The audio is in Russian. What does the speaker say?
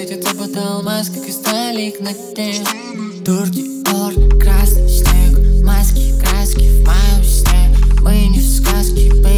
светится будто алмаз, как кристаллик на дне. Тур Диор, красный снег, маски, краски в моем сне. Мы не в сказке, baby.